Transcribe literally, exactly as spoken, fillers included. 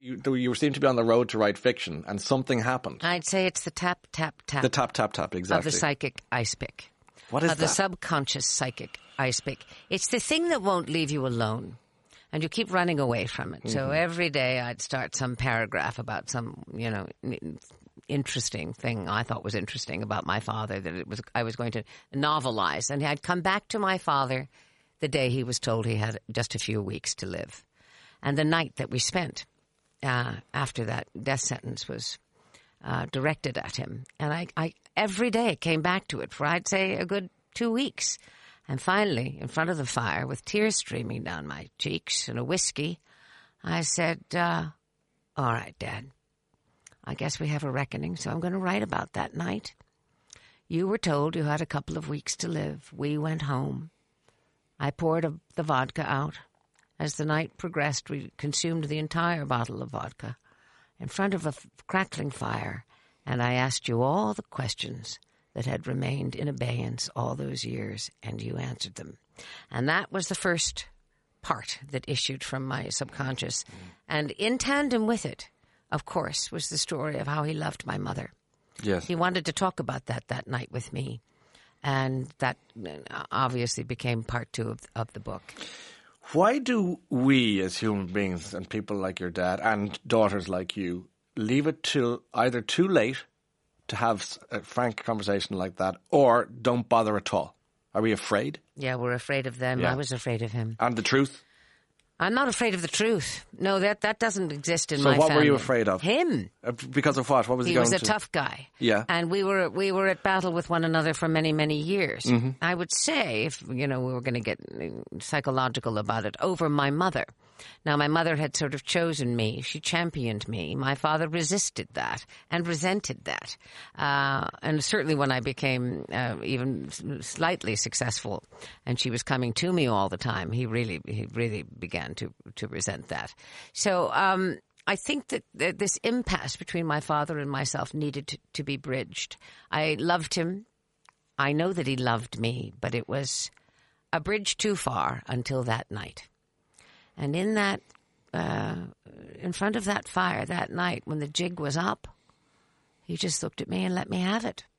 You, you seem to be on the road to write fiction, and something happened. I'd say it's the tap, tap, tap. The tap, tap, tap, exactly. Of the psychic ice pick. What is of that? The subconscious psychic ice pick. It's the thing that won't leave you alone. And you keep running away from it. Mm-hmm. So every day I'd start some paragraph about some, you know, interesting thing I thought was interesting about my father that it was I was going to novelize. And I'd come back to my father the day he was told he had just a few weeks to live. And the night that we spent uh, after that death sentence was uh, directed at him. And I, I every day came back to it for, I'd say, a good two weeks. And finally, in front of the fire, with tears streaming down my cheeks and a whiskey, I said, uh, all right, Dad, I guess we have a reckoning, so I'm going to write about that night. You were told you had a couple of weeks to live. We went home. I poured a, the vodka out. As the night progressed, we consumed the entire bottle of vodka in front of a f- crackling fire, and I asked you all the questions that had remained in abeyance all those years, and you answered them. And that was the first part that issued from my subconscious. Mm. And in tandem with it, of course, was the story of how he loved my mother. Yes. He wanted to talk about that that night with me. And that obviously became part two of, of the book. Why do we as human beings and people like your dad and daughters like you leave it till either too late to have a frank conversation like that, or don't bother at all? Are we afraid? Yeah, we're afraid of them. Yeah. I was afraid of him. And the truth? I'm not afraid of the truth. No, that that doesn't exist in so my family. So what were you afraid of? Him. Uh, because of what? What was he, he going was a to? tough guy. Yeah. And we were we were at battle with one another for many, many years. Mm-hmm. I would say, if you know, we were going to get psychological about it, over my mother. Now, my mother had sort of chosen me. She championed me. My father resisted that and resented that. Uh, and certainly when I became uh, even slightly successful and she was coming to me all the time, he really he really began to, to resent that. So um, I think that th- this impasse between my father and myself needed to, to be bridged. I loved him. I know that he loved me, but it was a bridge too far until that night. And in that, uh, in front of that fire that night when the jig was up, he just looked at me and let me have it.